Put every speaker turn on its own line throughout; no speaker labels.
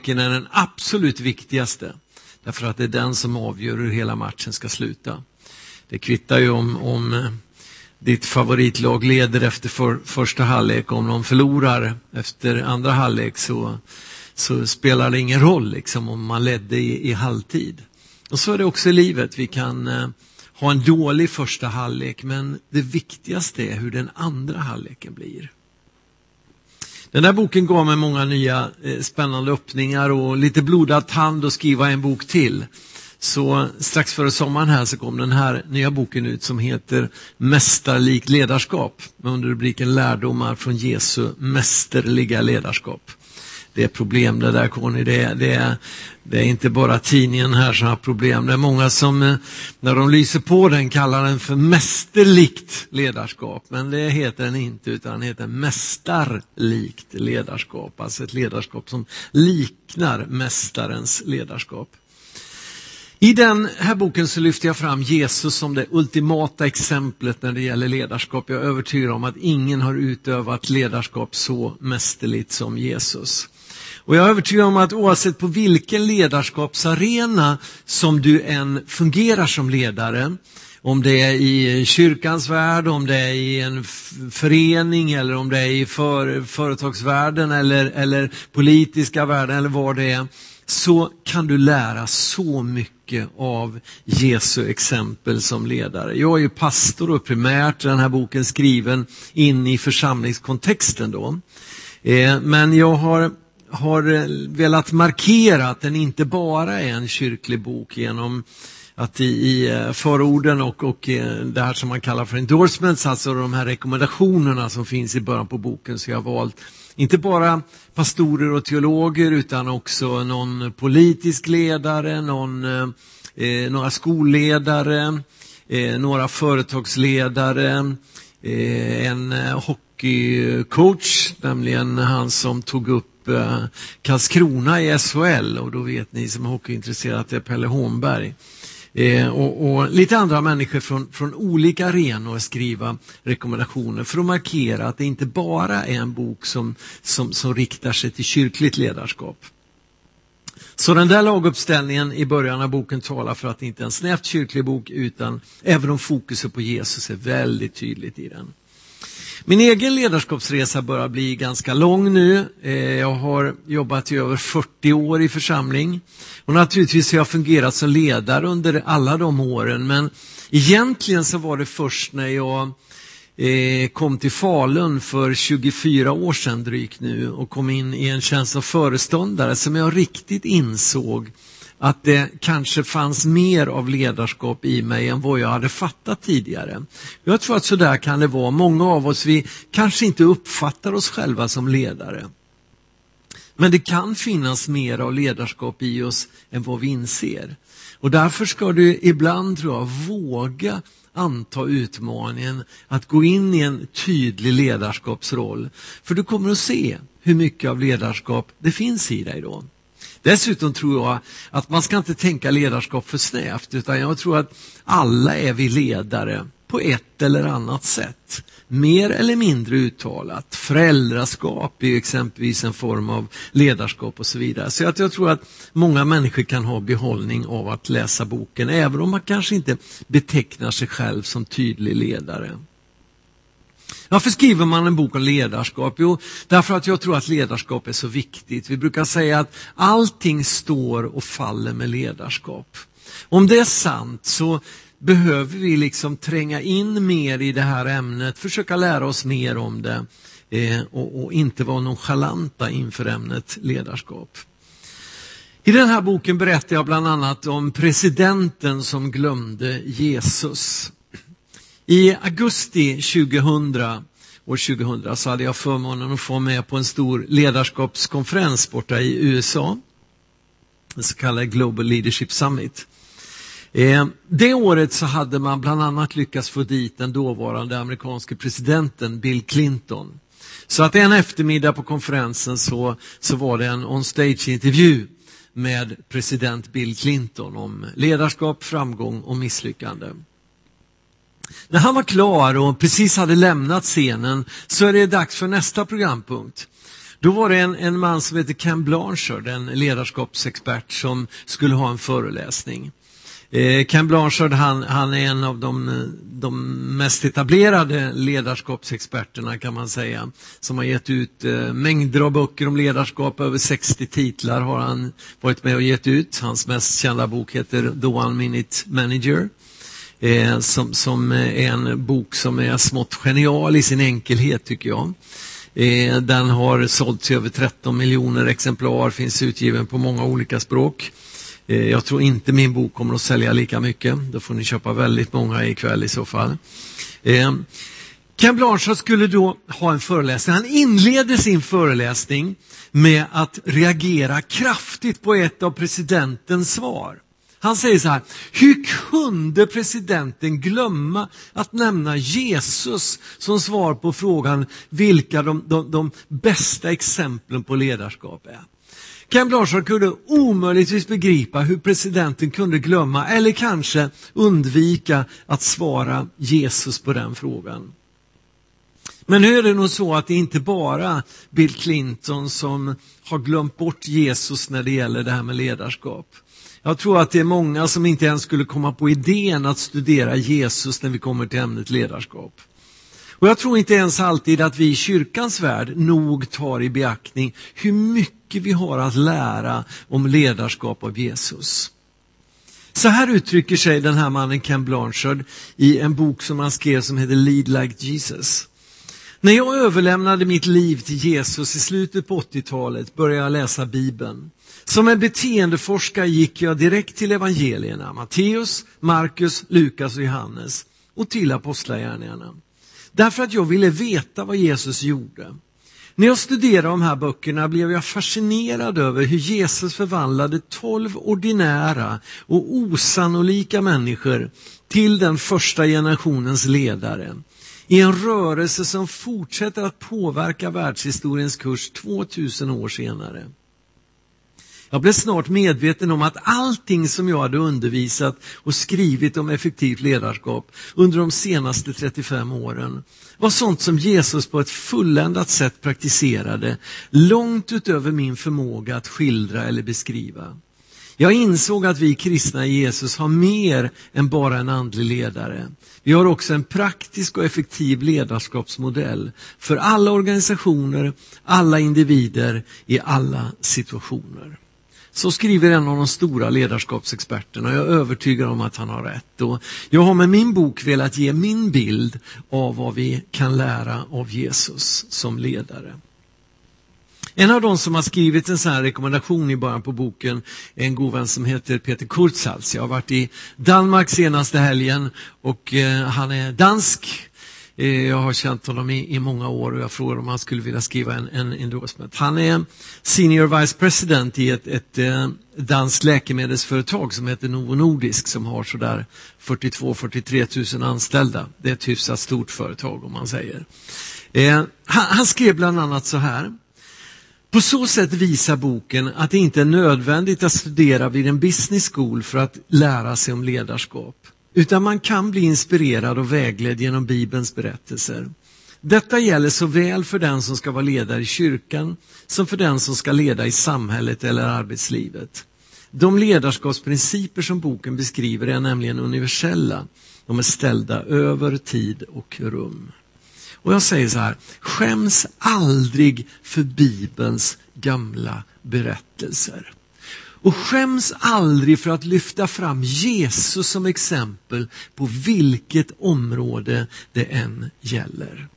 halvleken är den absolut viktigaste. Därför att det är den som avgör hur hela matchen ska sluta. Det kvittar ju om ditt favoritlag leder efter första halvlek. Om de förlorar efter andra halvlek så spelar det ingen roll liksom, om man ledde i halvtid. Och så är det också i livet. Vi kan ha en dålig första halvlek, men det viktigaste är hur den andra halvleken blir. Den här boken gav mig många nya spännande öppningar och lite blodad tand att skriva en bok till. Så strax före sommaren här så kom den här nya boken ut som heter Mästerligt ledarskap, med under rubriken Lärdomar från Jesu mästerliga ledarskap. Det är problem det där, Conny. Det är inte bara tidningen här som har problem. Det är många som, när de lyser på den, kallar den för mästerligt ledarskap. Men det heter den inte, utan den heter mästerligt ledarskap. Alltså ett ledarskap som liknar mästarens ledarskap. I den här boken så lyfter jag fram Jesus som det ultimata exemplet när det gäller ledarskap. Jag är övertygad om att ingen har utövat ledarskap så mästerligt som Jesus. Och jag är övertygad om att oavsett på vilken ledarskapsarena som du än fungerar som ledare, om det är i kyrkans värld, om det är i en förening eller om det är i företagsvärlden eller politiska världen eller vad det är, så kan du lära så mycket av Jesu exempel som ledare. Jag är ju pastor och primärt den här boken skriven in i församlingskontexten då. Men jag har velat markera att den inte bara är en kyrklig bok genom att i förorden och det här som man kallar för endorsements, alltså de här rekommendationerna som finns i början på boken, så jag har valt inte bara pastorer och teologer utan också någon politisk ledare, några skolledare, några företagsledare, en hockeycoach, nämligen han som tog upp Karlskrona i SHL, och då vet ni som är hockeyintresserade att det är Pelle Holmberg. Och lite andra människor från olika arenor skriva rekommendationer för att markera att det inte bara är en bok som riktar sig till kyrkligt ledarskap. Så den där laguppställningen i början av boken talar för att det inte är en snävt kyrklig bok, utan även om fokuset på Jesus är väldigt tydligt i den. Min egen ledarskapsresa börjar bli ganska lång nu. Jag har jobbat i över 40 år i församling. Och naturligtvis har jag fungerat som ledare under alla de åren. Men egentligen så var det först när jag kom till Falun för 24 år sedan drygt nu och kom in i en tjänst av föreståndare som jag riktigt insåg att det kanske fanns mer av ledarskap i mig än vad jag hade fattat tidigare. Jag tror att så där kan det vara. Många av oss, vi kanske inte uppfattar oss själva som ledare. Men det kan finnas mer av ledarskap i oss än vad vi inser. Och därför ska du ibland, tror jag, våga anta utmaningen att gå in i en tydlig ledarskapsroll. För du kommer att se hur mycket av ledarskap det finns i dig då. Dessutom tror jag att man ska inte tänka ledarskap för snävt, utan jag tror att alla är vi ledare på ett eller annat sätt. Mer eller mindre uttalat. Föräldraskap är ju exempelvis en form av ledarskap och så vidare. Så jag tror att många människor kan ha behållning av att läsa boken, även om man kanske inte betecknar sig själv som tydlig ledare. Varför skriver man en bok om ledarskap? Jo, därför att jag tror att ledarskap är så viktigt. Vi brukar säga att allting står och faller med ledarskap. Om det är sant så behöver vi liksom tränga in mer i det här ämnet, försöka lära oss mer om det och inte vara nonchalanta inför ämnet ledarskap. I den här boken berättar jag bland annat om presidenten som glömde Jesus. I augusti år 2000 så hade jag förmånen att få med på en stor ledarskapskonferens borta i USA. Den så kallade Global Leadership Summit. Det året så hade man bland annat lyckats få dit den dåvarande amerikanske presidenten Bill Clinton. Så att en eftermiddag på konferensen så var det en on-stage-intervju med president Bill Clinton om ledarskap, framgång och misslyckande. När han var klar och precis hade lämnat scenen så är det dags för nästa programpunkt. Då var det en man som heter Ken Blanchard, en ledarskapsexpert som skulle ha en föreläsning. Ken Blanchard, han är en av de mest etablerade ledarskapsexperterna kan man säga, som har gett ut mängder av böcker om ledarskap. Över 60 titlar har han varit med och gett ut. Hans mest kända bok heter The One Minute Manager, som är en bok som är smått genial i sin enkelhet tycker jag. Den har sålts i över 13 miljoner exemplar, finns utgiven på många olika språk. Jag tror inte min bok kommer att sälja lika mycket. Då får ni köpa väldigt många ikväll i så fall. Ken Blanchard skulle då ha en föreläsning. Han inleder sin föreläsning med att reagera kraftigt på ett av presidentens svar. Han säger så här: hur kunde presidenten glömma att nämna Jesus som svar på frågan vilka de bästa exemplen på ledarskap är? Ken Blanchard kunde omöjligtvis begripa hur presidenten kunde glömma eller kanske undvika att svara Jesus på den frågan. Men nu är det nog så att det inte bara Bill Clinton som har glömt bort Jesus när det gäller det här med ledarskap. Jag tror att det är många som inte ens skulle komma på idén att studera Jesus när vi kommer till ämnet ledarskap. Och jag tror inte ens alltid att vi i kyrkans värld nog tar i beaktning hur mycket vi har att lära om ledarskap av Jesus. Så här uttrycker sig den här mannen Ken Blanchard i en bok som han skrev som heter Lead Like Jesus. När jag överlämnade mitt liv till Jesus i slutet på 80-talet började jag läsa Bibeln. Som en beteendeforskare gick jag direkt till evangelierna, Matteus, Markus, Lukas och Johannes, och till apostlagärningarna. Därför att jag ville veta vad Jesus gjorde. När jag studerade de här böckerna blev jag fascinerad över hur Jesus förvandlade 12 ordinära och osannolika människor till den första generationens ledare. I en rörelse som fortsätter att påverka världshistoriens kurs 2000 år senare. Jag blev snart medveten om att allting som jag hade undervisat och skrivit om effektivt ledarskap under de senaste 35 åren var sånt som Jesus på ett fulländat sätt praktiserade, långt utöver min förmåga att skildra eller beskriva. Jag insåg att vi kristna i Jesus har mer än bara en andlig ledare. Vi har också en praktisk och effektiv ledarskapsmodell för alla organisationer, alla individer i alla situationer. Så skriver en av de stora ledarskapsexperterna, och jag är övertygad om att han har rätt. Och jag har med min bok velat ge min bild av vad vi kan lära av Jesus som ledare. En av de som har skrivit en sån här rekommendation i början på boken är en god vän som heter Peter Kurzhals. Jag har varit i Danmark senaste helgen och han är dansk. Jag har känt honom i många år och jag frågade om han skulle vilja skriva en endorsement. Han är senior vice president i ett danskt läkemedelsföretag som heter Novo Nordisk som har sådär 42-43 000 anställda. Det är ett hyfsat stort företag om man säger. Han skrev bland annat så här: på så sätt visar boken att det inte är nödvändigt att studera vid en business school för att lära sig om ledarskap. Utan man kan bli inspirerad och vägledd genom Bibelns berättelser. Detta gäller såväl för den som ska vara ledare i kyrkan som för den som ska leda i samhället eller arbetslivet. De ledarskapsprinciper som boken beskriver är nämligen universella. De är ställda över tid och rum. Och jag säger så här: skäms aldrig för Bibelns gamla berättelser. Och skäms aldrig för att lyfta fram Jesus som exempel på vilket område det än gäller.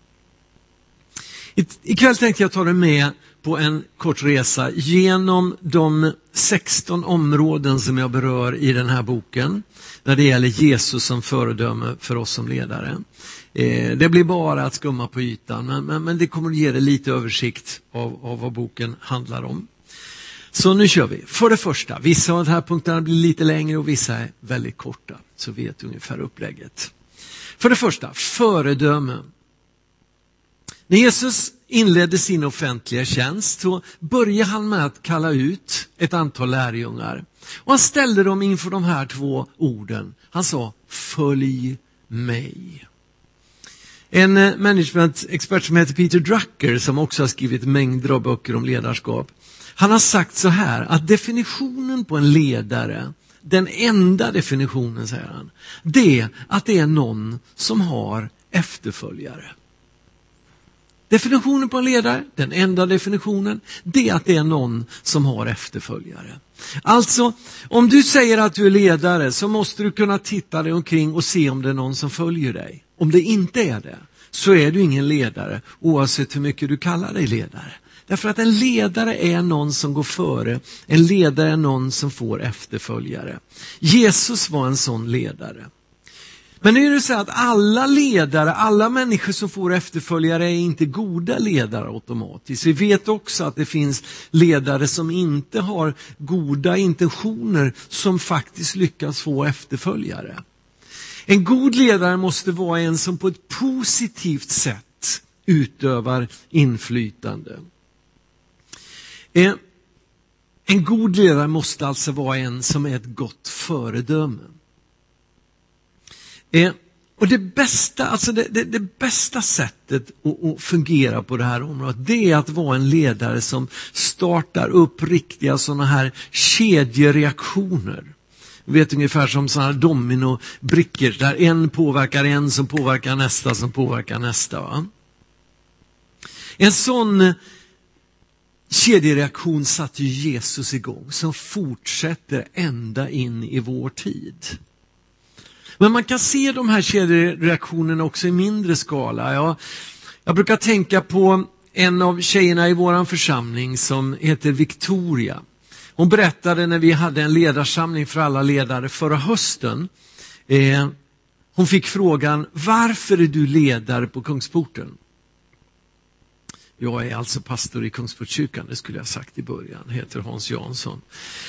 Ikväll tänkte jag ta dig med på en kort resa genom de 16 områden som jag berör i den här boken när det gäller Jesus som föredöme för oss som ledare. Det blir bara att skumma på ytan, men det kommer att ge dig lite översikt av vad boken handlar om. Så nu kör vi. För det första, vissa av de här punkterna blir lite längre och vissa är väldigt korta. Så vet ungefär upplägget. För det första, föredöme. När Jesus inledde sin offentliga tjänst så började han med att kalla ut ett antal lärjungar. Och han ställde dem inför de här 2 orden. Han sa, följ mig. En management-expert som heter Peter Drucker, som också har skrivit mängder av böcker om ledarskap. Han har sagt så här, att definitionen på en ledare, den enda definitionen, säger han, det är att det är någon som har efterföljare. Definitionen på en ledare, den enda definitionen, det är att det är någon som har efterföljare. Alltså, om du säger att du är ledare så måste du kunna titta dig omkring och se om det är någon som följer dig. Om det inte är det, så är du ingen ledare, oavsett hur mycket du kallar dig ledare. Därför att en ledare är någon som går före, en ledare är någon som får efterföljare. Jesus var en sån ledare. Men nu är det så att alla ledare, alla människor som får efterföljare är inte goda ledare automatiskt. Vi vet också att det finns ledare som inte har goda intentioner som faktiskt lyckas få efterföljare. En god ledare måste vara en som på ett positivt sätt utövar inflytande. En god ledare måste alltså vara en som är ett gott föredöme. Och det bästa sättet att fungera på det här området, det är att vara en ledare som startar upp riktiga sådana här kedjereaktioner. Du vet, ungefär som sådana här dominobrickor där en påverkar en som påverkar nästa som påverkar nästa. Va? En sån kedjereaktion satte Jesus igång som fortsätter ända in i vår tid. Men man kan se de här kedjereaktionerna också i mindre skala. Jag brukar tänka på en av tjejerna i våran församling som heter Victoria. Hon berättade när vi hade en ledarsamling för alla ledare förra hösten. Hon fick frågan, varför är du ledare på Kungsporten? Jag är alltså pastor i Kungsportskyrkan, det skulle jag ha sagt i början. Heter Hans Jansson.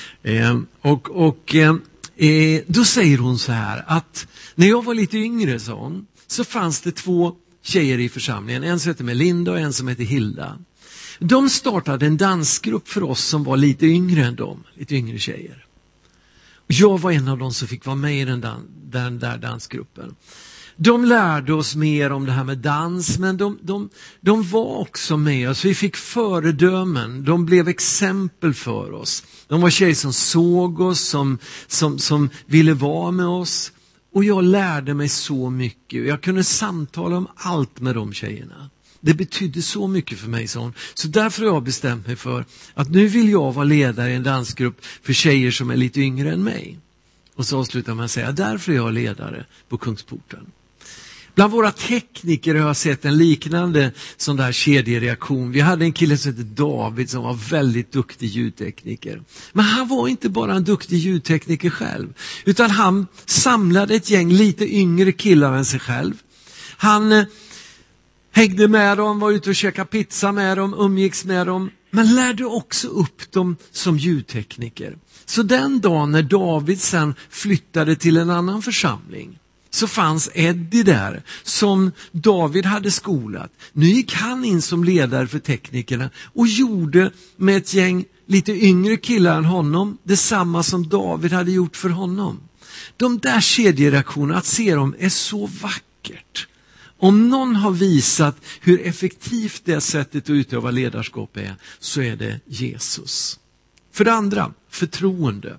Då säger hon så här att när jag var lite yngre, sa hon, så fanns det 2 tjejer i församlingen. En som heter Melinda och en som heter Hilda. De startade en dansgrupp för oss som var lite yngre än dem, lite yngre tjejer. Jag var en av dem som fick vara med i den där dansgruppen. De lärde oss mer om det här med dans, men de var också med oss. Vi fick föredömen, de blev exempel för oss. De var tjejer som såg oss, som ville vara med oss. Och jag lärde mig så mycket. Jag kunde samtala om allt med de tjejerna. Det betydde så mycket för mig, sa hon. Så därför har jag bestämt mig för att nu vill jag vara ledare i en dansgrupp för tjejer som är lite yngre än mig. Och så avslutar man säga, därför är jag ledare på Kungsporten. Bland våra tekniker har jag sett en liknande sån där kedjereaktion. Vi hade en kille som hette David som var väldigt duktig ljudtekniker. Men han var inte bara en duktig ljudtekniker själv, utan han samlade ett gäng lite yngre killar än sig själv. Han hängde med dem, var ute och käkade pizza med dem, umgicks med dem, men lärde också upp dem som ljudtekniker. Så den dagen när David sen flyttade till en annan församling, så fanns Eddie där som David hade skolat. Nu gick han in som ledare för teknikerna och gjorde med ett gäng lite yngre killar än honom detsamma som David hade gjort för honom. De där kedjereaktionerna, att se dem, är så vackert. Om någon har visat hur effektivt det sättet att utöva ledarskap är, så är det Jesus. För det andra, förtroende.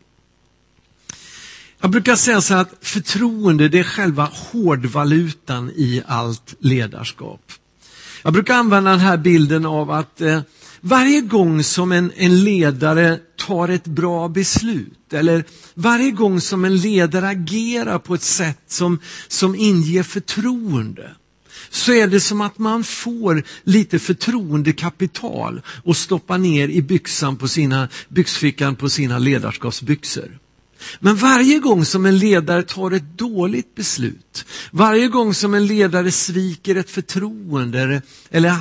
Jag brukar säga så att förtroende, det är själva hårdvalutan i allt ledarskap. Jag brukar använda den här bilden av att varje gång som en ledare tar ett bra beslut, eller varje gång som en ledare agerar på ett sätt som inger förtroende, så är det som att man får lite förtroendekapital och stoppa ner i byxfickan på sina ledarskapsbyxor. Men varje gång som en ledare tar ett dåligt beslut, varje gång som en ledare sviker ett förtroende eller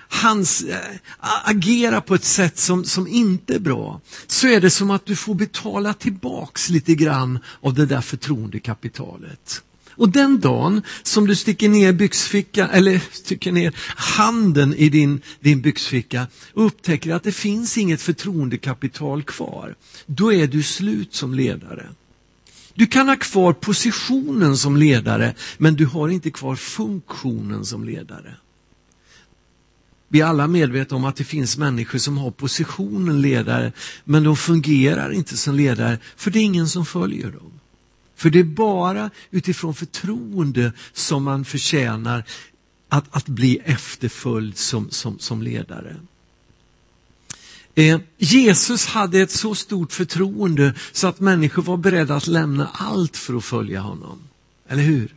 agerar på ett sätt som inte är bra, så är det som att du får betala tillbaks lite grann av det där förtroendekapitalet. Och den dagen som du sticker ner byxfickan eller sticker ner handen i din byxficka och upptäcker att det finns inget förtroendekapital kvar, då är du slut som ledare. Du kan ha kvar positionen som ledare, men du har inte kvar funktionen som ledare. Vi är alla medvetna om att det finns människor som har positionen ledare, men de fungerar inte som ledare, för det är ingen som följer dem. För det är bara utifrån förtroende som man förtjänar att bli efterföljd som ledare. Jesus hade ett så stort förtroende så att människor var beredda att lämna allt för att följa honom. Eller hur?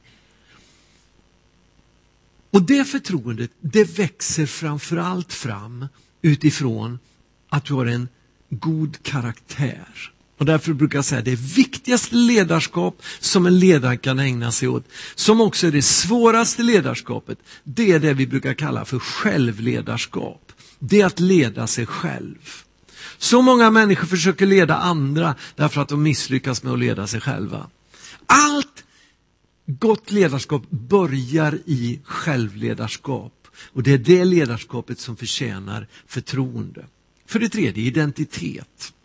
Och det förtroendet, det växer framförallt fram utifrån att du har en god karaktär. Och därför brukar jag säga att det viktigaste ledarskap som en ledare kan ägna sig åt, som också är det svåraste ledarskapet, det är det vi brukar kalla för självledarskap. Det är att leda sig själv. Så många människor försöker leda andra därför att de misslyckas med att leda sig själva. Allt gott ledarskap börjar i självledarskap. Och det är det ledarskapet som förtjänar förtroende. För det tredje, identitet.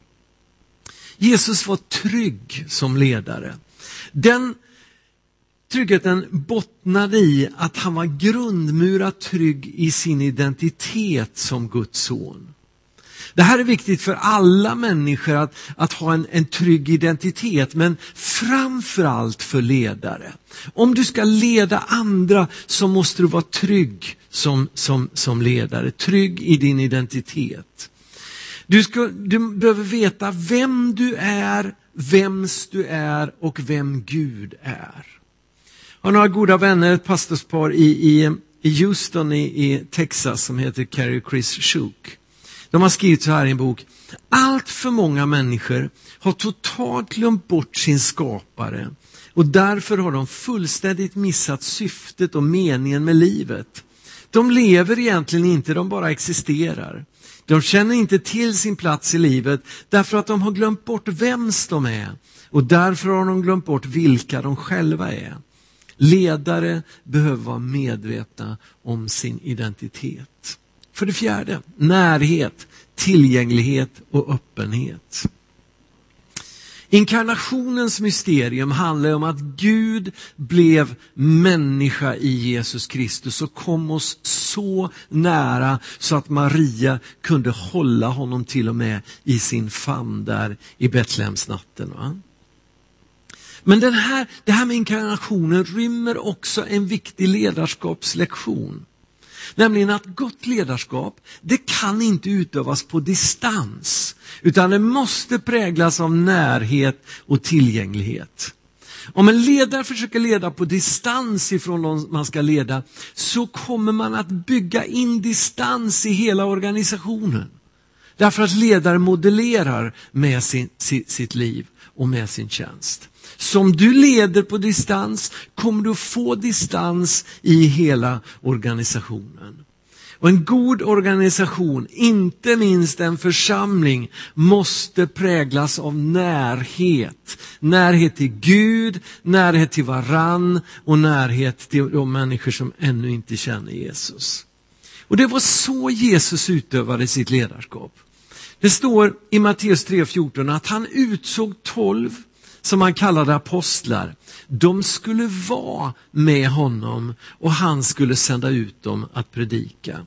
Jesus var trygg som ledare. Den tryggheten bottnade i att han var grundmurat trygg i sin identitet som Guds son. Det här är viktigt för alla människor att ha en trygg identitet, men framförallt för ledare. Om du ska leda andra så måste du vara trygg som ledare, trygg i din identitet. Du behöver veta vem du är, vems du är och vem Gud är. Jag har några goda vänner, ett pastorspar i Houston i Texas som heter Carrie och Chris Shook. De har skrivit så här i en bok: allt för många människor har totalt glömt bort sin skapare och därför har de fullständigt missat syftet och meningen med livet. De lever egentligen inte, de bara existerar. De känner inte till sin plats i livet därför att de har glömt bort vems de är och därför har de glömt bort vilka de själva är. Ledare behöver vara medvetna om sin identitet. För det fjärde, närhet, tillgänglighet och öppenhet. Inkarnationens mysterium handlar om att Gud blev människa i Jesus Kristus och kom oss så nära så att Maria kunde hålla honom till och med i sin famn där i Betlehemsnatten. Va? Men det här med inkarnationen rymmer också en viktig ledarskapslektion. Nämligen att gott ledarskap, det kan inte utövas på distans, utan det måste präglas av närhet och tillgänglighet. Om en ledare försöker leda på distans ifrån någon man ska leda, så kommer man att bygga in distans i hela organisationen. Därför att ledare modellerar med sitt liv och med sin tjänst. Som du leder på distans kommer du få distans i hela organisationen. Och en god organisation, inte minst en församling, måste präglas av närhet. Närhet till Gud, närhet till varann och närhet till de människor som ännu inte känner Jesus. Och det var så Jesus utövade sitt ledarskap. Det står i Matteus 3:14 att han utsåg 12 som han kallade apostlar. De skulle vara med honom och han skulle sända ut dem att predika.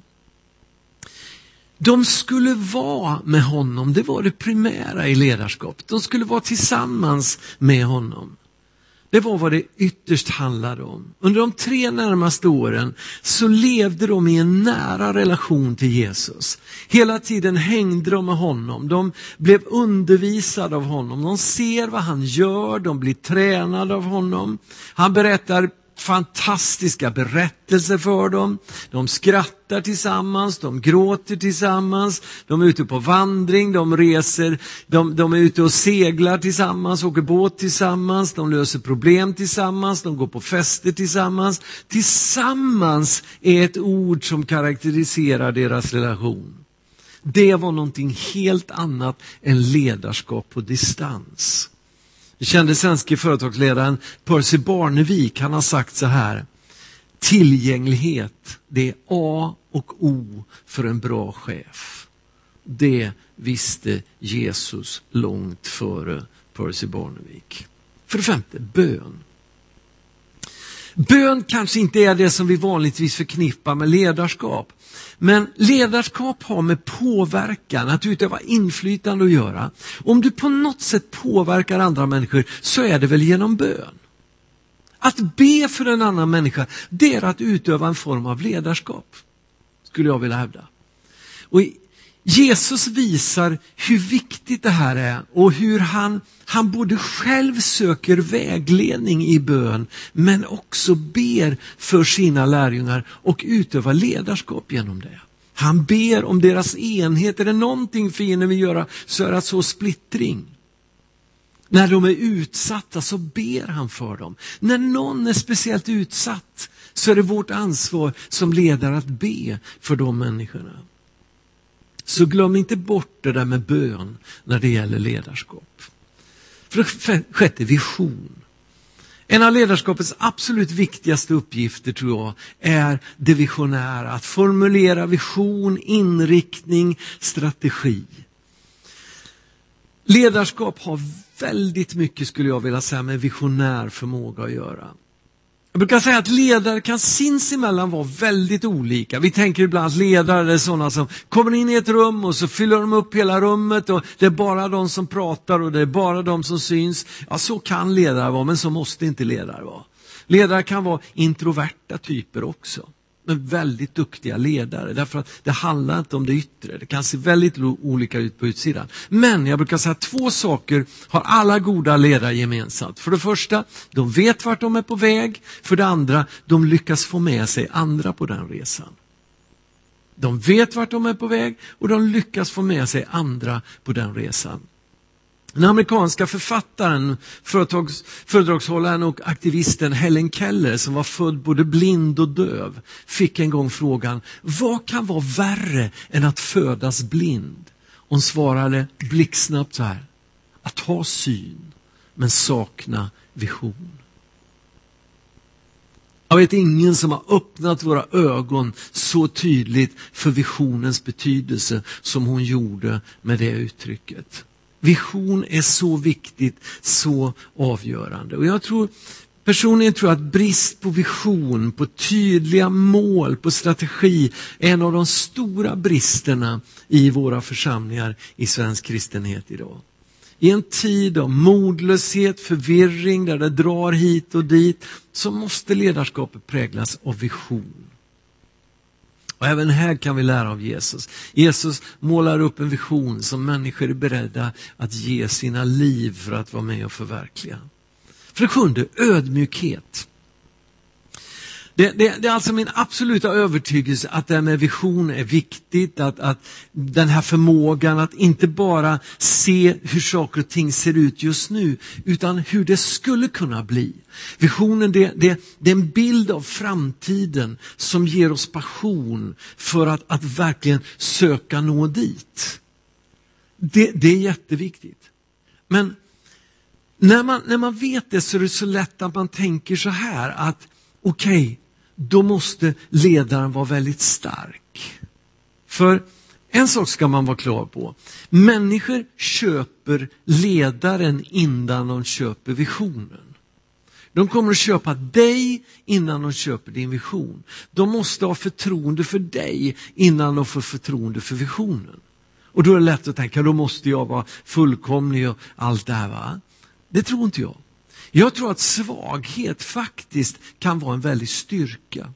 De skulle vara med honom, det var det primära i ledarskapet. De skulle vara tillsammans med honom. Det var vad det ytterst handlade om. Under de 3 närmaste åren så levde de i en nära relation till Jesus. Hela tiden hängde de med honom. De blev undervisade av honom. De ser vad han gör. De blir tränade av honom. Han berättar fantastiska berättelser för dem. De skrattar tillsammans, de gråter tillsammans, de är ute på vandring, de reser, de är ute och seglar tillsammans, åker båt tillsammans, de löser problem tillsammans, de går på fester tillsammans. Tillsammans är ett ord som karaktäriserar deras relation. Det var någonting helt annat än ledarskap på distans. Den kände svenska företagsledaren Percy Barnevik, han har sagt så här: tillgänglighet, det är A och O för en bra chef. Det visste Jesus långt före Percy Barnevik. För det femte, bön. Bön kanske inte är det som vi vanligtvis förknippar med ledarskap. Men ledarskap har med påverkan, att utöva inflytande att göra. Om du på något sätt påverkar andra människor så är det väl genom bön. Att be för en annan människa, det är att utöva en form av ledarskap, skulle jag vilja hävda. Och Jesus visar hur viktigt det här är och hur han både själv söker vägledning i bön men också ber för sina lärjungar och utövar ledarskap genom det. Han ber om deras enhet. Är det någonting fienden vill göra så är det så splittring. När de är utsatta så ber han för dem. När någon är speciellt utsatt så är det vårt ansvar som ledare att be för de människorna. Så glöm inte bort det där med bön när det gäller ledarskap. För det sjätte, vision. En av ledarskapets absolut viktigaste uppgifter tror jag är det visionära. Att formulera vision, inriktning, strategi. Ledarskap har väldigt mycket, skulle jag vilja säga, med visionär förmåga att göra. Jag brukar säga att ledare kan sinsemellan vara väldigt olika. Vi tänker ibland att ledare är sådana som kommer in i ett rum och så fyller de upp hela rummet och det är bara de som pratar och det är bara de som syns. Ja, så kan ledare vara, men så måste inte ledare vara. Ledare kan vara introverta typer också. Men väldigt duktiga ledare. Därför att det handlar inte om det yttre. Det kan se väldigt olika ut på utsidan. Men jag brukar säga att 2 saker har alla goda ledare gemensamt. För det första, de vet vart de är på väg. För det andra, de lyckas få med sig andra på den resan. De vet vart de är på väg och de lyckas få med sig andra på den resan. Den amerikanska författaren, föredragshållaren och aktivisten Helen Keller, som var född både blind och döv, fick en gång frågan: vad kan vara värre än att födas blind? Hon svarade blixtsnabbt så här: att ha syn men sakna vision. Jag vet ingen som har öppnat våra ögon så tydligt för visionens betydelse som hon gjorde med det uttrycket. Vision är så viktigt, så avgörande. Och jag personligen tror att brist på vision, på tydliga mål, på strategi är en av de stora bristerna i våra församlingar i svensk kristenhet idag. I en tid av modlöshet, förvirring, där det drar hit och dit, så måste ledarskapet präglas av vision. Och även här kan vi lära av Jesus. Jesus målar upp en vision som människor är beredda att ge sina liv för att vara med och förverkliga. För det sjunde, ödmjukhet. Det är alltså min absoluta övertygelse att det med vision är viktigt. Att den här förmågan att inte bara se hur saker och ting ser ut just nu, utan hur det skulle kunna bli. Visionen det är en bild av framtiden som ger oss passion för att verkligen söka nå dit. Det är jätteviktigt. Men när man vet det så är det så lätt att man tänker så här att okej, då måste ledaren vara väldigt stark. För en sak ska man vara klar på. Människor köper ledaren innan de köper visionen. De kommer att köpa dig innan de köper din vision. De måste ha förtroende för dig innan de får förtroende för visionen. Och då är det lätt att tänka, då måste jag vara fullkomlig och allt det här, va? Det tror inte jag. Jag tror att svaghet faktiskt kan vara en väldig styrka.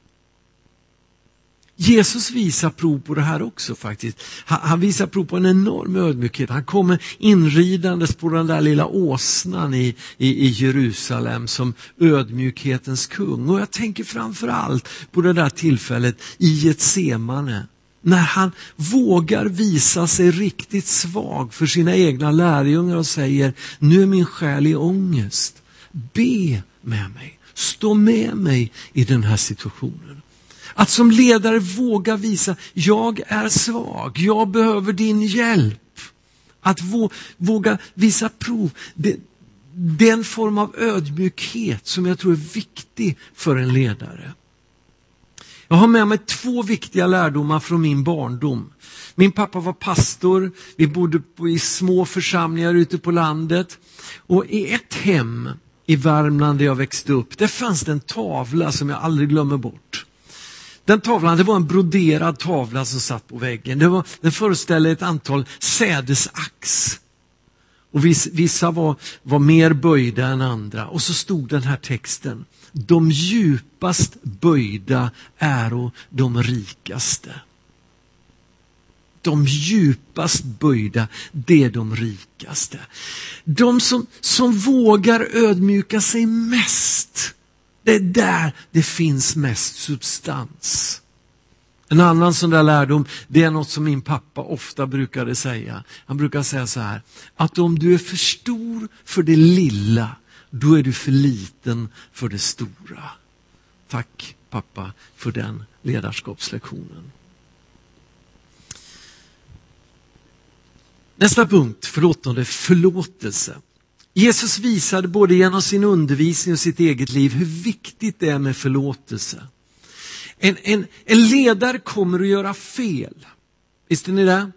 Jesus visar prov på det här också faktiskt. Han visar prov på en enorm ödmjukhet. Han kommer inridandes på den där lilla åsnan i Jerusalem som ödmjukhetens kung. Och jag tänker framförallt på det där tillfället i Getsemane. När han vågar visa sig riktigt svag för sina egna lärjungar och säger: nu är min själ i ångest. Be med mig. Stå med mig i den här situationen. Att som ledare våga visa: jag är svag. Jag behöver din hjälp. Att våga visa prov. Det är en form av ödmjukhet som jag tror är viktig för en ledare. Jag har med mig 2 viktiga lärdomar från min barndom. Min pappa var pastor. Vi bodde i små församlingar ute på landet. Och i ett hem i Värmland där jag växte upp, det fanns det en tavla som jag aldrig glömmer bort. Den tavlan, det var en broderad tavla som satt på väggen. Den föreställde ett antal sädesax. Och vissa var mer böjda än andra. Och så stod den här texten: de djupast böjda är de rikaste. De djupast böjda, det är de rikaste. De som vågar ödmjuka sig mest, det är där det finns mest substans. En annan sån där lärdom, det är något som min pappa ofta brukade säga. Han brukar säga så här, att om du är för stor för det lilla, då är du för liten för det stora. Tack pappa för den ledarskapslektionen. Nästa punkt, förlåtelse. Jesus visade både genom sin undervisning och sitt eget liv hur viktigt det är med förlåtelse. En ledare kommer att göra fel. Visste ni det?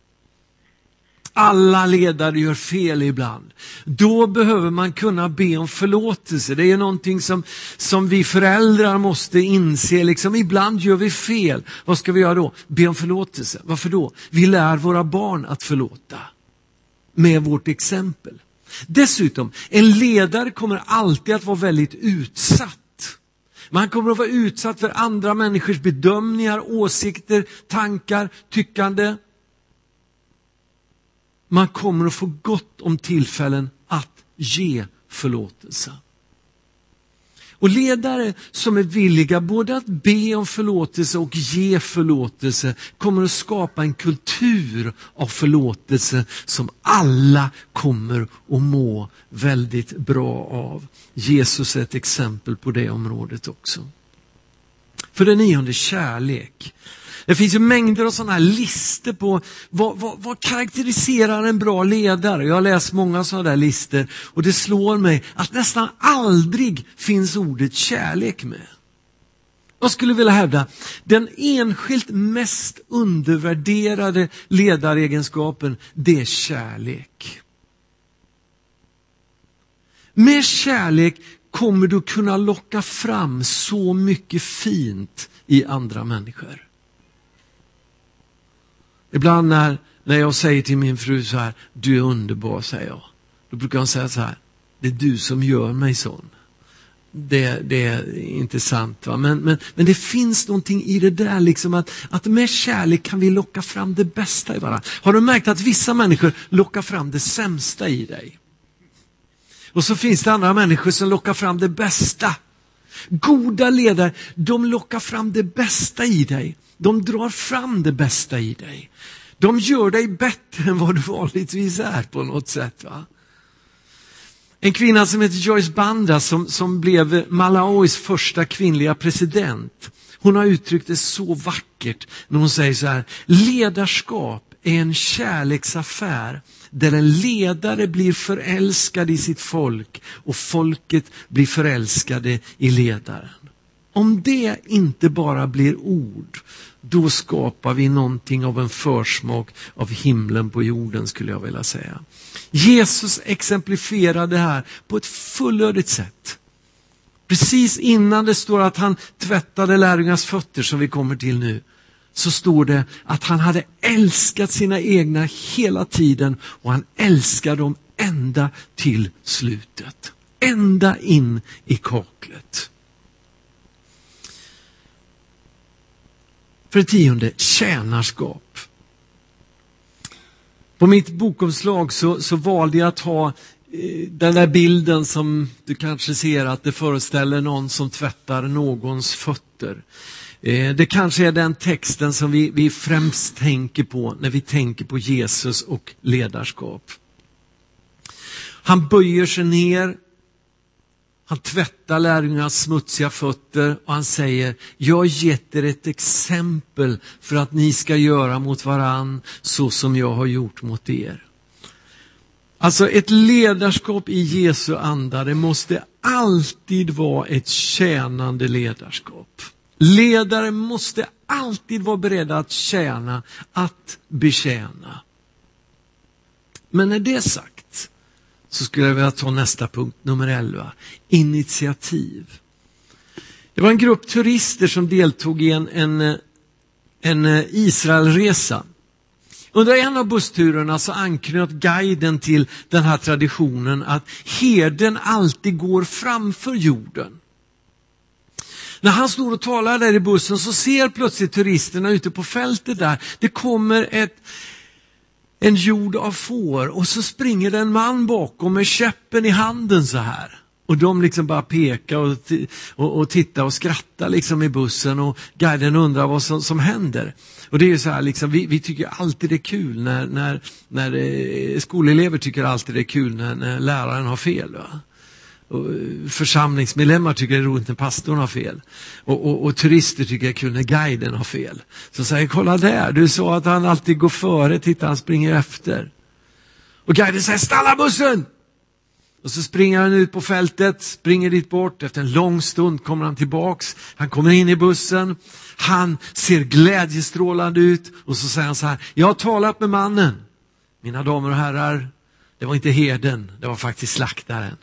Alla ledare gör fel ibland. Då behöver man kunna be om förlåtelse. Det är någonting som vi föräldrar måste inse. Liksom, ibland gör vi fel. Vad ska vi göra då? Be om förlåtelse. Varför då? Vi lär våra barn att förlåta. Med vårt exempel. Dessutom, en ledare kommer alltid att vara väldigt utsatt. Man kommer att vara utsatt för andra människors bedömningar, åsikter, tankar, tyckande. Man kommer att få gott om tillfällen att ge förlåtelse. Och ledare som är villiga både att be om förlåtelse och ge förlåtelse kommer att skapa en kultur av förlåtelse som alla kommer att må väldigt bra av. Jesus är ett exempel på det området också. För det 9:e, kärlek. Det finns ju mängder av sådana här listor på vad karaktäriserar en bra ledare. Jag har läst många sådana där listor och det slår mig att nästan aldrig finns ordet kärlek med. Jag skulle vilja hävda den enskilt mest undervärderade ledaregenskapen, det är kärlek. Med kärlek kommer du kunna locka fram så mycket fint i andra människor. Ibland när jag säger till min fru så här, du är underbar, säger jag. Då brukar jag säga så här, det är du som gör mig sån. Det är inte sant, va? Men det finns någonting i det där liksom att med kärlek kan vi locka fram det bästa i varandra. Har du märkt att vissa människor lockar fram det sämsta i dig? Och så finns det andra människor som lockar fram det bästa. Goda ledare, de lockar fram det bästa i dig. De drar fram det bästa i dig. De gör dig bättre än vad du vanligtvis är på något sätt, va? En kvinna som heter Joyce Banda som blev Malawis första kvinnliga president. Hon har uttryckt det så vackert när hon säger så här: ledarskap är en kärleksaffär där en ledare blir förälskad i sitt folk och folket blir förälskade i ledaren. Om det inte bara blir ord, då skapar vi någonting av en försmak av himlen på jorden, skulle jag vilja säga. Jesus exemplifierade det här på ett fullödigt sätt. Precis innan det står att han tvättade lärjungarnas fötter, som vi kommer till nu, så står det att han hade älskat sina egna hela tiden och han älskade dem ända till slutet. Ända in i kaklet. För det 10:e, tjänarskap. På mitt bokomslag så valde jag att ha den där bilden som du kanske ser, att det föreställer någon som tvättar någons fötter. Det kanske är den texten som vi främst tänker på när vi tänker på Jesus och ledarskap. Han böjer sig ner. Han tvättar lärjungarnas smutsiga fötter och han säger: jag har gett er ett exempel för att ni ska göra mot varann så som jag har gjort mot er. Alltså ett ledarskap i Jesu anda, det måste alltid vara ett tjänande ledarskap. Ledare måste alltid vara beredda att tjäna, att betjäna. Men när det är sagt så skulle jag vilja ta nästa punkt, nummer 11. Initiativ. Det var en grupp turister som deltog i en Israelresa. Under en av bussturerna så anknöt guiden till den här traditionen att herden alltid går framför jorden. När han står och talar där i bussen så ser plötsligt turisterna ute på fältet där. Det kommer en jord av får och så springer det en man bakom med käppen i handen så här. Och de liksom bara pekar och tittar och skrattar liksom i bussen och guiden undrar vad som händer. Och det är ju så här liksom, vi tycker alltid det är kul när skolelever tycker alltid det är kul när läraren har fel, va? Och församlingsmedlemmar tycker det är roligt när pastorn har fel. Och turister tycker det är kul när guiden har fel. Så säger, kolla där, du sa att han alltid går före, titta han springer efter. Och guiden säger, stanna bussen! Och så springer han ut på fältet, springer dit bort. Efter en lång stund kommer han tillbaks. Han kommer in i bussen. Han ser glädjestrålande ut. Och så säger han så här, jag har talat med mannen. Mina damer och herrar, det var inte herden, det var faktiskt slaktaren.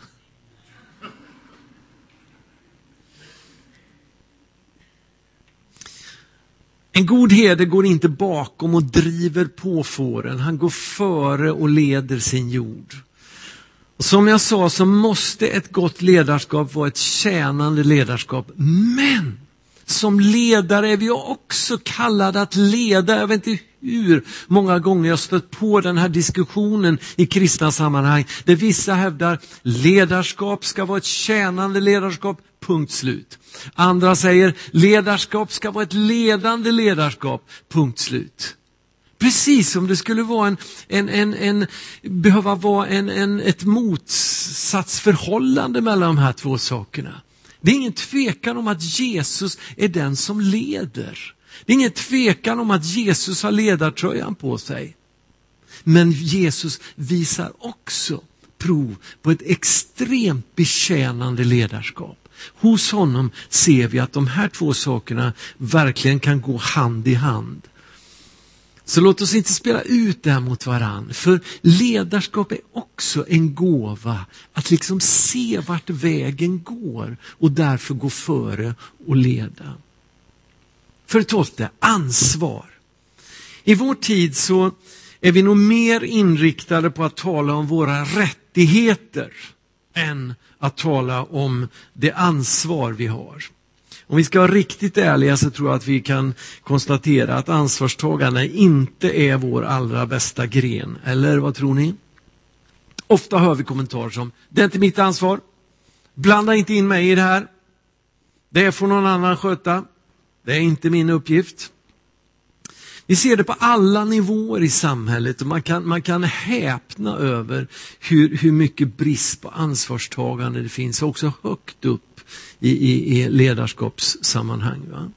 En god herde går inte bakom och driver på fåren. Han går före och leder sin jord. Och som jag sa så måste ett gott ledarskap vara ett tjänande ledarskap. Men som ledare är vi också kallade att leda. Jag vet inte hur många gånger jag stött på den här diskussionen i kristna sammanhang. Där vissa hävdar ledarskap ska vara ett tjänande ledarskap. Punkt slut. Andra säger ledarskap ska vara ett ledande ledarskap. Punkt slut. Precis som det skulle vara behöva vara ett motsatsförhållande mellan de här två sakerna. Det är ingen tvekan om att Jesus är den som leder. Det är ingen tvekan om att Jesus har ledartröjan på sig. Men Jesus visar också prov på ett extremt betjänande ledarskap. Hos honom ser vi att de här två sakerna verkligen kan gå hand i hand. Så låt oss inte spela ut det här mot varann. För ledarskap är också en gåva. Att liksom se vart vägen går. Och därför gå före och leda. För det 12, ansvar. I vår tid så är vi nog mer inriktade på att tala om våra rättigheter. Än att tala om det ansvar vi har. Om vi ska vara riktigt ärliga så tror jag att vi kan konstatera att ansvarstagande inte är vår allra bästa gren. Eller vad tror ni? Ofta hör vi kommentarer som, det är inte mitt ansvar. Blanda inte in mig i det här. Det får någon annan sköta. Det är inte min uppgift. Vi ser det på alla nivåer i samhället och man kan häpna över hur mycket brist på ansvarstagande det finns. Också högt upp i ledarskapssammanhang. Va?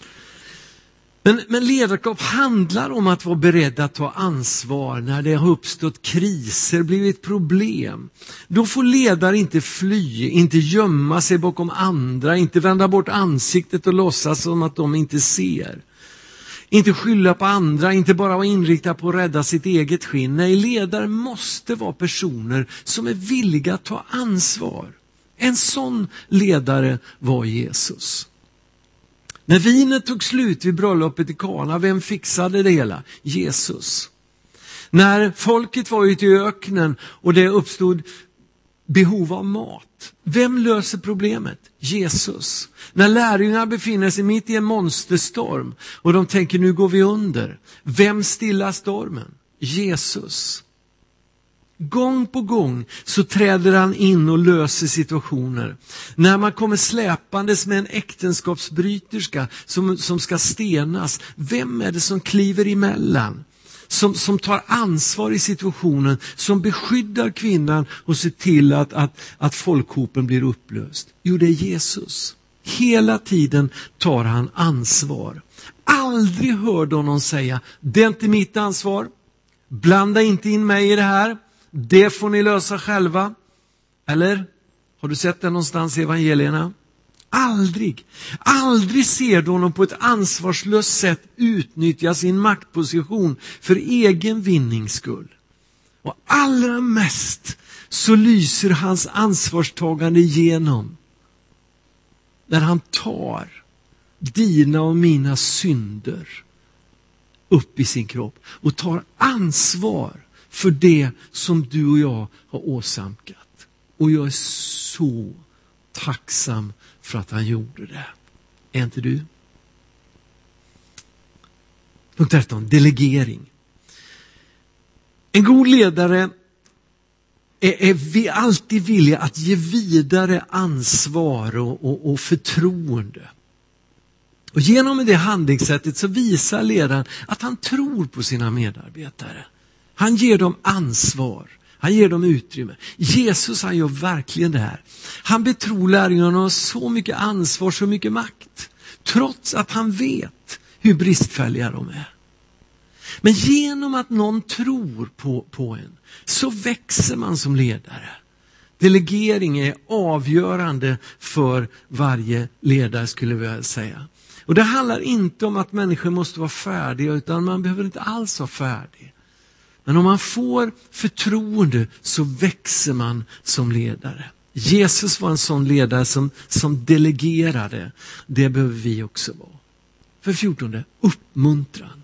Men ledarskap handlar om att vara beredd att ta ansvar när det har uppstått kriser, blivit problem. Då får ledare inte fly, inte gömma sig bakom andra, inte vända bort ansiktet och låtsas som att de inte ser. Inte skylla på andra, inte bara vara inriktad på att rädda sitt eget skinn. Nej, ledare måste vara personer som är villiga att ta ansvar. En sån ledare var Jesus. När vinet tog slut vid bröllopet i Kana, vem fixade det hela? Jesus. När folket var ute i öknen och det uppstod behov av mat, vem löser problemet? Jesus. När lärjungarna befinner sig mitt i en monsterstorm och de tänker nu går vi under, vem stillar stormen? Jesus. Gång på gång så träder han in och löser situationer. När man kommer släpandes med en äktenskapsbryterska som ska stenas, vem är det som kliver emellan? Som tar ansvar i situationen, som beskyddar kvinnan och ser till att folkhopen blir upplöst? Jo, det är Jesus. Hela tiden tar han ansvar. Aldrig hörde honom säga, det är inte mitt ansvar. Blanda inte in mig i det här. Det får ni lösa själva. Eller? Har du sett det någonstans i evangelierna? Aldrig ser du honom på ett ansvarslöst sätt utnyttja sin maktposition för egen vinnings skull. Och allra mest så lyser hans ansvarstagande igenom när han tar dina och mina synder upp i sin kropp och tar ansvar för det som du och jag har åsamkat. Och jag är så tacksam för att han gjorde det. Är inte du? Punkt 13. Delegering. En god ledare är alltid villig att ge vidare ansvar och förtroende. Och genom det handlingssättet så visar ledaren att han tror på sina medarbetare. Han ger dem ansvar. Han ger dem utrymme. Jesus, han gör verkligen det här. Han betror lärjungarna så mycket ansvar, så mycket makt. Trots att han vet hur bristfälliga de är. Men genom att någon tror på en så växer man som ledare. Delegering är avgörande för varje ledare, skulle jag säga. Och det handlar inte om att människor måste vara färdiga, utan man behöver inte alls vara färdig. Men om man får förtroende så växer man som ledare. Jesus var en sån ledare som delegerade. Det behöver vi också vara. För 14, uppmuntran.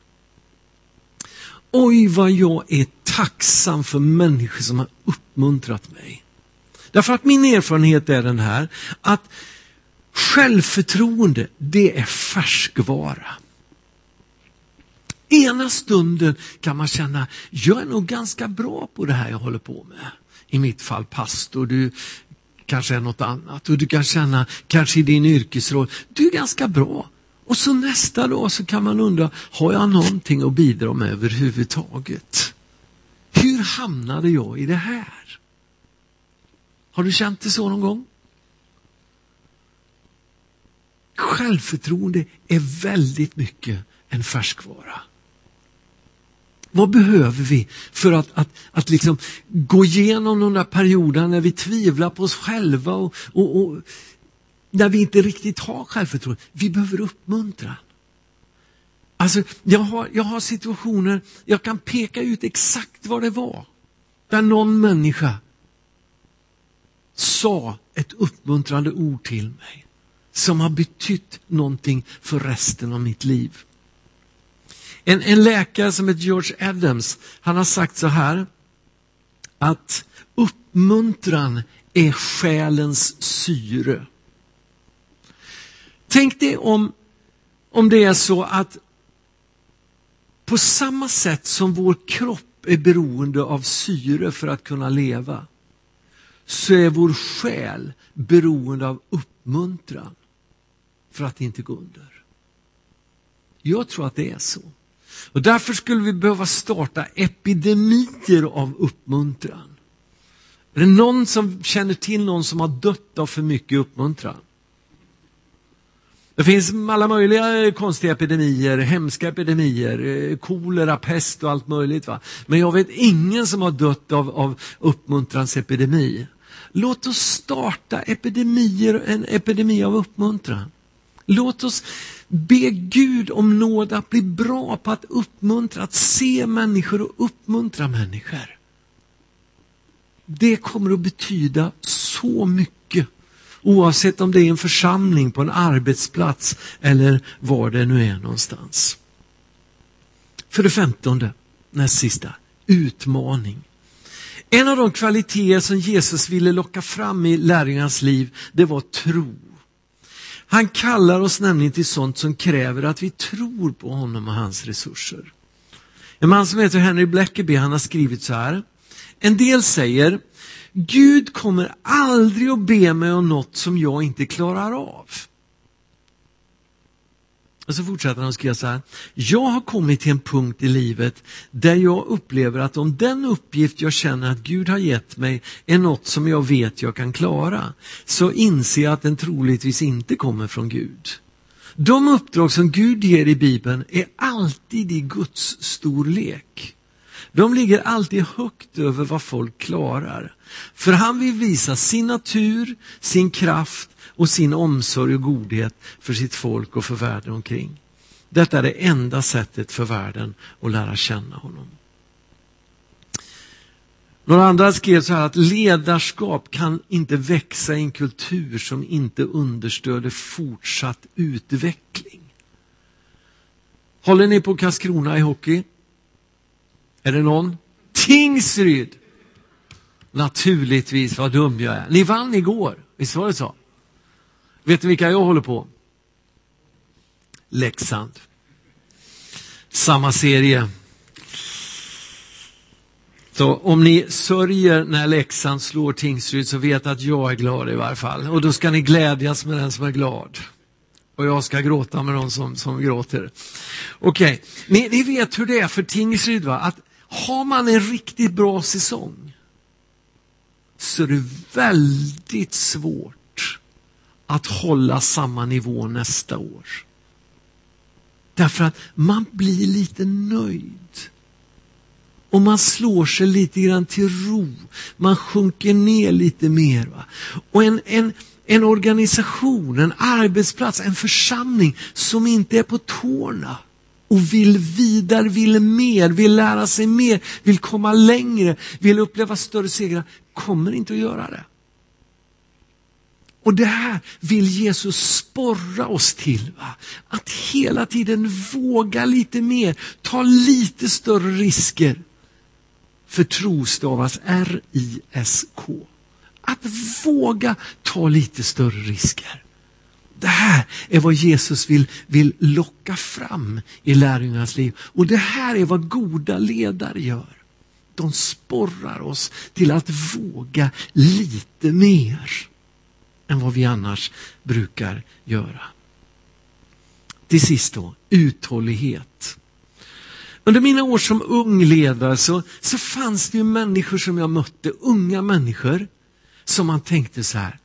Oj, vad jag är tacksam för människor som har uppmuntrat mig. Därför att min erfarenhet är den här, att självförtroende, det är färskvara. Ena stunden kan man känna, jag är nog ganska bra på det här jag håller på med. I mitt fall pastor, du kanske är något annat. Och du kan känna, kanske i din yrkesroll, du är ganska bra. Och så nästa dag så kan man undra, har jag någonting att bidra med överhuvudtaget? Hur hamnade jag i det här? Har du känt det så någon gång? Självförtroende är väldigt mycket en färskvara. Vad behöver vi för att liksom gå igenom de där perioderna när vi tvivlar på oss själva och när vi inte riktigt har självförtroende? Vi behöver uppmuntran. Alltså, jag har situationer, jag kan peka ut exakt vad det var. Där någon människa sa ett uppmuntrande ord till mig. Som har betytt någonting för resten av mitt liv. En läkare som heter George Adams, han har sagt så här. Att uppmuntran är själens syre. Tänk dig om det är så att på samma sätt som vår kropp är beroende av syre för att kunna leva, så är vår själ beroende av uppmuntran för att inte gå under. Jag tror att det är så. Och därför skulle vi behöva starta epidemier av uppmuntran. Är det någon som känner till någon som har dött av för mycket uppmuntran? Det finns alla möjliga konstiga epidemier, hemska epidemier, kolera, pest och allt möjligt. Va? Men jag vet ingen som har dött av uppmuntrans epidemi. Låt oss starta en epidemi av uppmuntran. Låt oss be Gud om nåd att bli bra på att uppmuntra, att se människor och uppmuntra människor. Det kommer att betyda så mycket. Oavsett om det är en församling, på en arbetsplats eller var det nu är någonstans. För det 15, näst sista, utmaning. En av de kvaliteter som Jesus ville locka fram i lärjungarnas liv, det var tro. Han kallar oss nämligen till sånt som kräver att vi tror på honom och hans resurser. En man som heter Henry Blackaby, han har skrivit så här. En del säger, Gud kommer aldrig att be mig om något som jag inte klarar av. Och så fortsätter han att skriva så här. Jag har kommit till en punkt i livet där jag upplever att om den uppgift jag känner att Gud har gett mig är något som jag vet jag kan klara, så inser jag att den troligtvis inte kommer från Gud. De uppdrag som Gud ger i Bibeln är alltid i Guds storlek. De ligger alltid högt över vad folk klarar. För han vill visa sin natur, sin kraft och sin omsorg och godhet för sitt folk och för världen omkring. Detta är det enda sättet för världen att lära känna honom. Några andra skrev så här att ledarskap kan inte växa i en kultur som inte understöder fortsatt utveckling. Håller ni på Karlskrona i hockey? Är det någon? Tingsryd! Naturligtvis, vad dum jag är. Ni vann igår, visst var det så? Vet ni vilka jag håller på? Leksand. Samma serie. Så om ni sörjer när Leksand slår Tingsryd så vet att jag är glad i varje fall. Och då ska ni glädjas med den som är glad. Och jag ska gråta med de som gråter. Okej, ni vet hur det är för Tingsryd, va? Att har man en riktigt bra säsong så är det väldigt svårt att hålla samma nivå nästa år. Därför att man blir lite nöjd. Och man slår sig lite grann till ro. Man sjunker ner lite mer. Va? Och en organisation, en arbetsplats, en församling som inte är på tårna och vill vidare, vill mer, vill lära sig mer, vill komma längre, vill uppleva större segrar, kommer inte att göra det. Och det här vill Jesus sporra oss till. Va? Att hela tiden våga lite mer, ta lite större risker. För tro stavas R-I-S-K. Att våga ta lite större risker. Det här är vad Jesus vill locka fram i lärjungarnas liv. Och det här är vad goda ledare gör. De sporrar oss till att våga lite mer än vad vi annars brukar göra. Till sist då, uthållighet. Under mina år som ung ledare så fanns det ju människor som jag mötte, unga människor, som man tänkte så här: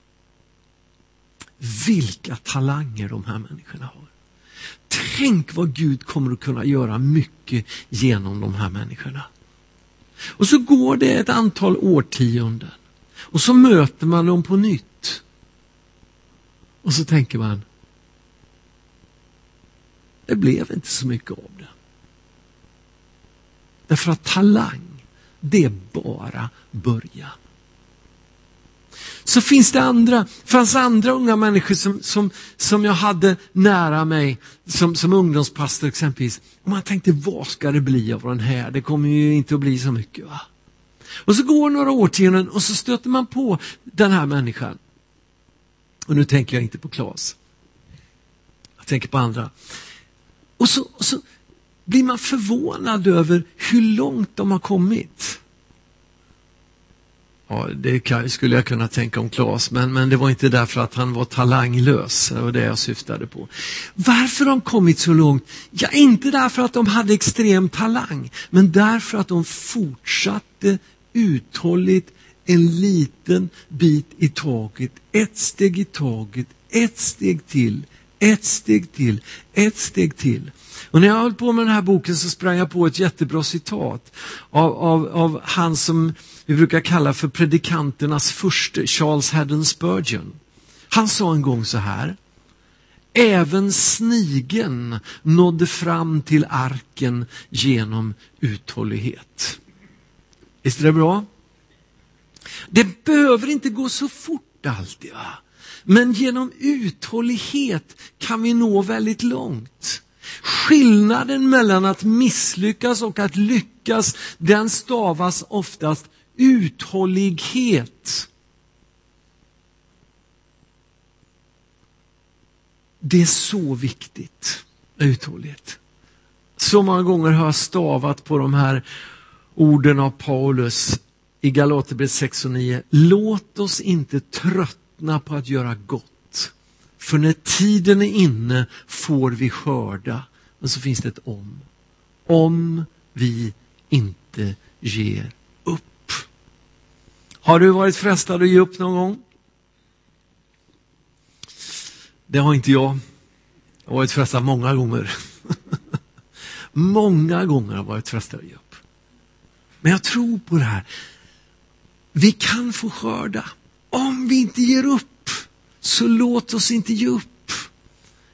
vilka talanger de här människorna har. Tänk vad Gud kommer att kunna göra mycket genom de här människorna. Och så går det ett antal årtionden och så möter man dem på nytt. Och så tänker man, det blev inte så mycket av det. Därför att talang, det är bara början. Så fanns andra unga människor som jag hade nära mig som ungdomspastor exempelvis. Och man tänkte, vad ska det bli av den här? Det kommer ju inte att bli så mycket, va? Och så går några årtionden och så stöter man på den här människan. Och nu tänker jag inte på Claes. Jag tänker på andra. Och så blir man förvånad över hur långt de har kommit. Ja, det skulle jag kunna tänka om Claes, men det var inte därför att han var talanglös, och det jag syftade på. Varför har de kommit så långt? Ja, inte därför att de hade extrem talang, men därför att de fortsatte uthålligt en liten bit i taget, ett steg i taget, ett steg till, ett steg till, ett steg till. Och när jag höll på med den här boken så sprang jag på ett jättebra citat av han som vi brukar kalla för predikanternas furste, Charles Haddon Spurgeon. Han sa en gång så här: även snigeln nådde fram till arken genom uthållighet. Visst är det bra? Det behöver inte gå så fort alltid, va? Men genom uthållighet kan vi nå väldigt långt. Skillnaden mellan att misslyckas och att lyckas, den stavas oftast uthållighet. Det är så viktigt, uthållighet. Så många gånger har jag stavat på de här orden av Paulus i Galaterbrevet 6 och 9. Låt oss inte tröttna på att göra gott. För när tiden är inne får vi skörda. Men så finns det ett om. Om vi inte ger upp. Har du varit frestad att ge upp någon gång? Det har inte jag. Jag har varit frestad många gånger. Många gånger har jag varit frestad att ge upp. Men jag tror på det här. Vi kan få skörda. Om vi inte ger upp, så låt oss inte ge upp.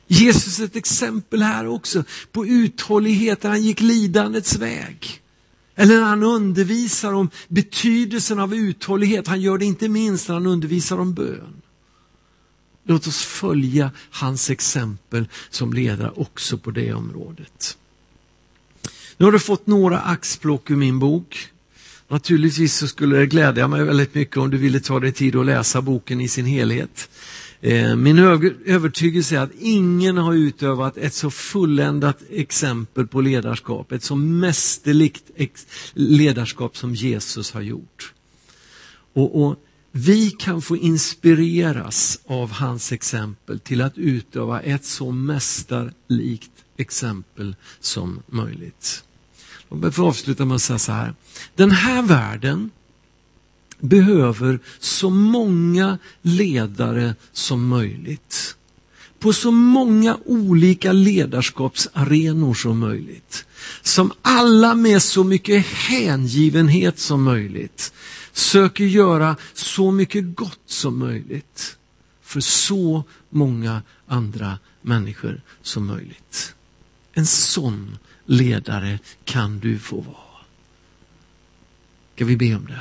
Jesus ett exempel här också på uthållighet. Han gick lidandets väg. Eller när han undervisar om betydelsen av uthållighet. Han gör det inte minst när han undervisar om bön. Låt oss följa hans exempel som ledare också på det området. Nu har du fått några axplock ur min bok. Naturligtvis så skulle det glädja mig väldigt mycket om du ville ta dig tid att läsa boken i sin helhet. Min övertygelse är att ingen har utövat ett så fulländat exempel på ledarskap, ett så mästerligt ledarskap som Jesus har gjort. Och vi kan få inspireras av hans exempel till att utöva ett så mästerlikt exempel som möjligt. Jag får avsluta med att säga så här. Den här världen behöver så många ledare som möjligt. På så många olika ledarskapsarenor som möjligt. Som alla med så mycket hängivenhet som möjligt söker göra så mycket gott som möjligt för så många andra människor som möjligt. En sån ledare kan du få vara. Ska vi be om det?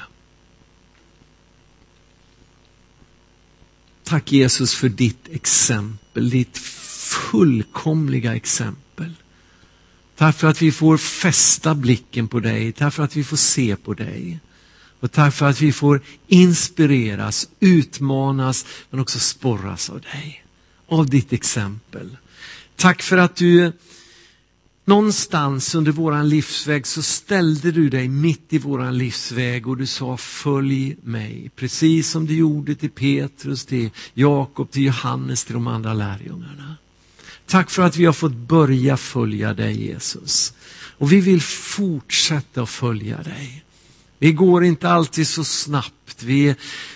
Tack Jesus för ditt exempel, ditt fullkomliga exempel. Tack för att vi får fästa blicken på dig, tack för att vi får se på dig. Och tack för att vi får inspireras, utmanas men också sporras av dig. Av ditt exempel. Tack för att du någonstans under våran livsväg så ställde du dig mitt i våran livsväg och du sa följ mig. Precis som du gjorde till Petrus, till Jakob, till Johannes, till de andra lärjungarna. Tack för att vi har fått börja följa dig Jesus. Och vi vill fortsätta att följa dig. Vi går inte alltid så snabbt. Vi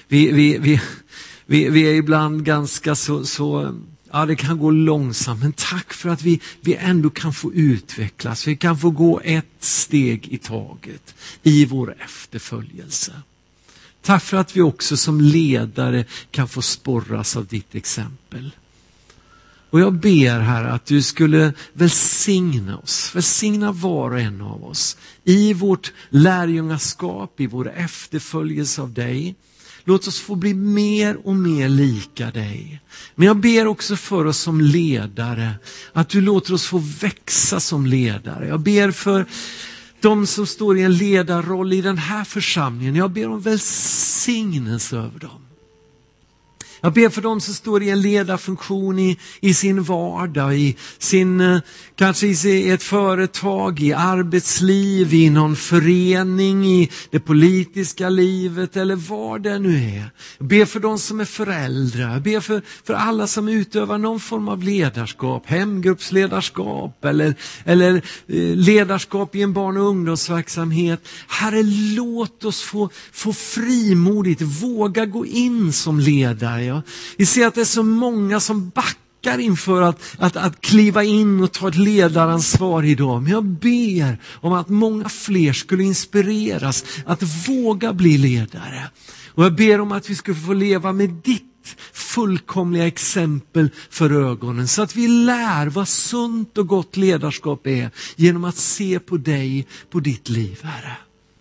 är ibland ganska så ja, det kan gå långsamt. Men tack för att vi ändå kan få utvecklas. Vi kan få gå ett steg i taget i vår efterföljelse. Tack för att vi också som ledare kan få sporras av ditt exempel. Och jag ber här att du skulle välsigna oss, välsigna var och en av oss i vårt lärjungaskap, i vår efterföljelse av dig. Låt oss få bli mer och mer lika dig. Men jag ber också för oss som ledare att du låter oss få växa som ledare. Jag ber för de som står i en ledarroll i den här församlingen. Jag ber om välsignelse över dem. Jag ber för dem som står i en ledarfunktion i sin vardag, i sin, kanske i ett företag, i arbetsliv, i någon förening, i det politiska livet eller vad det nu är. Jag ber för dem som är föräldrar, jag ber för alla som utövar någon form av ledarskap, hemgruppsledarskap eller ledarskap i en barn- och ungdomsverksamhet. Herre, låt oss få frimodigt våga gå in som ledare. Vi ser att det är så många som backar inför att kliva in och ta ett ledaransvar idag. Men jag ber om att många fler skulle inspireras att våga bli ledare. Och jag ber om att vi skulle få leva med ditt fullkomliga exempel för ögonen. Så att vi lär vad sunt och gott ledarskap är genom att se på dig, på ditt liv, Herre.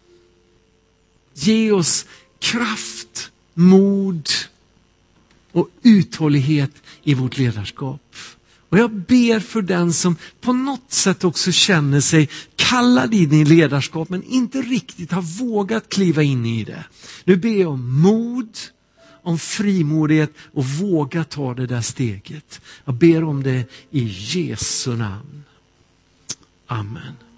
Ge oss kraft, mod och uthållighet i vårt ledarskap. Och jag ber för den som på något sätt också känner sig kallad in i ledarskap men inte riktigt har vågat kliva in i det. Nu ber jag om mod, om frimodighet och våga ta det där steget. Jag ber om det i Jesu namn. Amen.